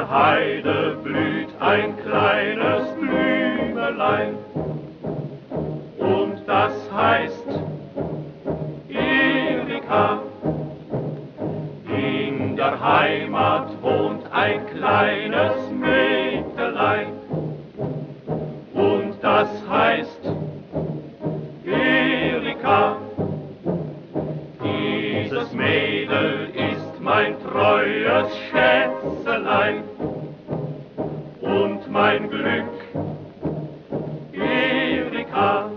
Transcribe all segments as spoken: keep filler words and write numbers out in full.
der Heide blüht ein kleines Blümelein, und das heißt Erika. In der Heimat wohnt ein kleines Mägdelein, und das heißt Erika. Dieses Mädel ist mein treues Schätzelein und mein Glück, Erika.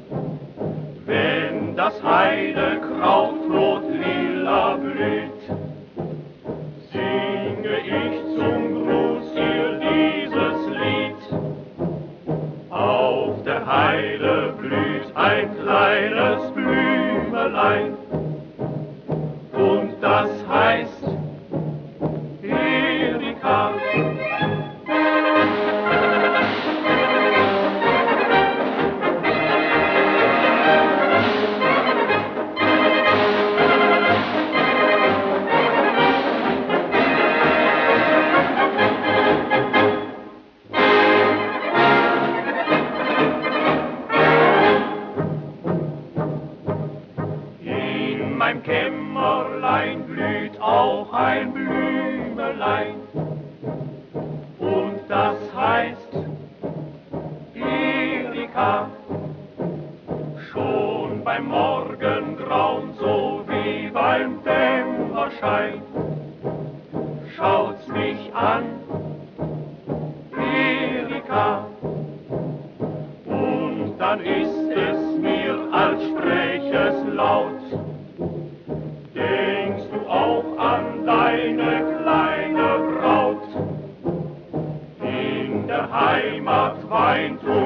Wenn das Heidekraut rot-lila blüht, singe ich zum Gruß ihr dieses Lied. Auf der Heide blüht ein kleines Blümelein, und das heißt Erika. In meinem Kämmerlein blüht auch ein Blümelein, und das heißt Erika. Schon beim Morgengrauen, so wie beim Dämmerschein, schaut's mich an, Erika. Und dann ist es mir, als spräch es laut: Denkst du auch an deine kleine Braut? In der Heimat weint